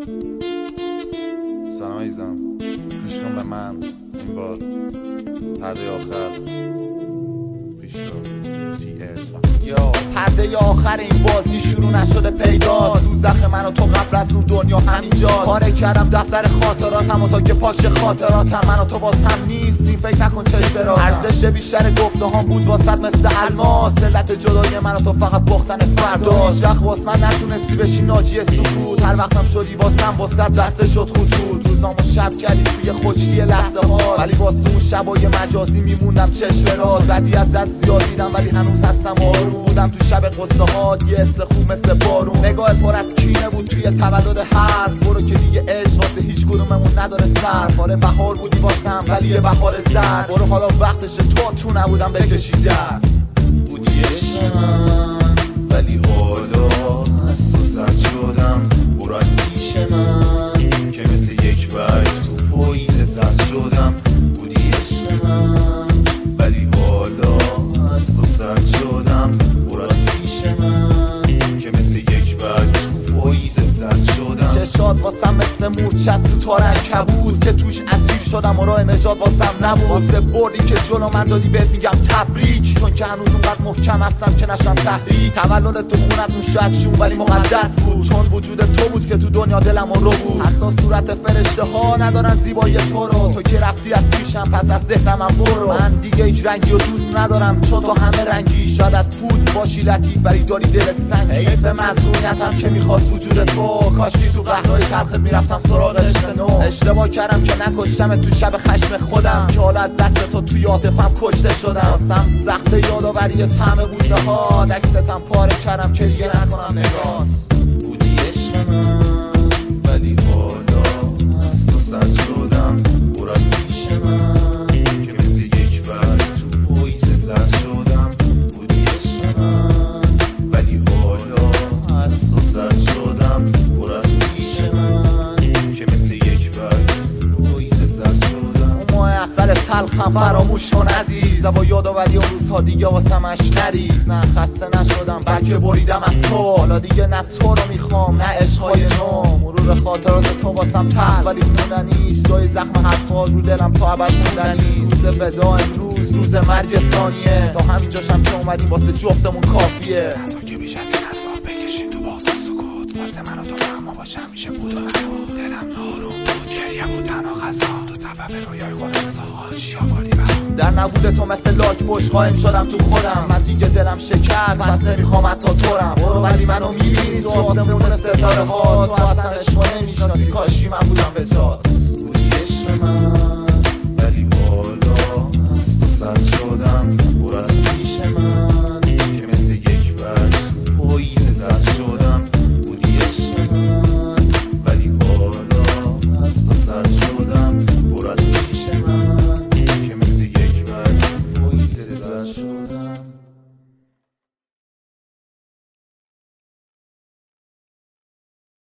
سلام عزیزم، گوش کن به من این بار پرده آخر پیش رو یا پرده آخر این بازی شروع نشده پیداست. دوزخ من و تو قبل از اون دنیا همینجاست. پاره کردم دفتر خاطراتم و تا که پاک خاطراتم من و تو باز هم نیستیم. فکر نکن چشم برازم. ارزش بیشتر گفته هم بود واسط مثل الماس. علت جدای من و تو فقط باختن فرداست. هیچ وقت واس من نتونستی بشی ناجی سکوت. هر وقتم شدی واسم واسط دسته شد خطوط. روزامو شب کردی توی خشکی لحظه ها، ولی واسه اون شبای مجازی میموندم چشم راز. بدی ازت زیاد دیدم ولی هنوز هستم آروم. بودم تو شب قصه ها یه حس خوب مثل بارون. نگاه پر از کینه بود توی تولد حرف. برو که دیگه عشق واسه هیچ کدوممون نداره صرف. آره بهار بودی واسم ولی یه بهار زرد. برو حالا وقتشه تو نبودم بکشی در. بودی عشق من ولی حالا از تو سرد شدم. برو از پیش من که مثل یک برگ تو پاییز زرد شدم. بودی عشق من ولی حالا از تو سرد شدم. برو از پیش من که مثل یک برگ تو پاییز زرد شدم. چشات واسم مثل مورچست تو تار کبود که توش اسیر شدم و راه نجات واسم نبود. واسه بردی که جلو من دادی بهت میگم تبریک، چون که هنوز اونقدر محکم هستم که نشم تحریک. تولد تو خونتون شاید شون ولی مقدس بود، چون وجود تو بود که تو دنیا دلم رو بود. حتی صورت فرشته ها ندارن زیبایی تو رو. تو که رفتی از پیشم پس از ذهنم برو. من دیگه هیچ رنگی رو دوست ندارم چون تو همه رنگی. شاید از پوست باشی لطیف ولی داری دل سنگی. حیف مظلومیتم که میخواست وجود تو. کاشکی تو قهرهای تلخت میرفتم سراغ عشق نو. اشتباه کردم که نکشتم تو شب خشم خودم، که حالا از دست تو توی عاطفم کشته شدم. واسم سخت یادآوری طعم بوسه ها. دکستم پاره کردم که دیگه نکنم نگات. بودی عشق من ولی حالا از تو سرد شدم. برو از پیش من که مثل یک برگ تو پاییز زرد شدم. بودی عشق من ولی حالا از تو سرد شدم. برو از پیش من که مثل یک برگ تو پاییز زرد شدم. اون ماه اثر تلخم فراموش کن عزیز. با یادآوری اون روزها دیگه واسمش نریز. نه خسته نشدم بلکه بریدم از تو. حالا دیگه نه تو رو میخوام نه عشقای نو. مرور خاطرات تو واسم تلخ ولی خوندنیست. جای زخم حرفات رو دلم تا ابد موندنیست. ودا امروز روز مرگ ثانیه. تا همینجاشم که اومدیم واسه جفتمون کافیه. که بیش از این عذاب بکشیم تو باغ سکوت. واسه من و تو فهمه باشه همیشه بود و نبود. دلم ناروم بود گریه بود تنها غذا. تو سبب رویای خودت ساخت چی آوردی برام. در نبود تو مثل لاک پشت قایم شدم تو خودم. من دیگه دلم شکست پس نمیخوام حتی تورم. برو ولی منو میبینی تو آسمون ستاره ها. تو اصلا عشق نمیشناسی کاشی من بودم به جات. بودی عشق من ولی حالا از تو سرد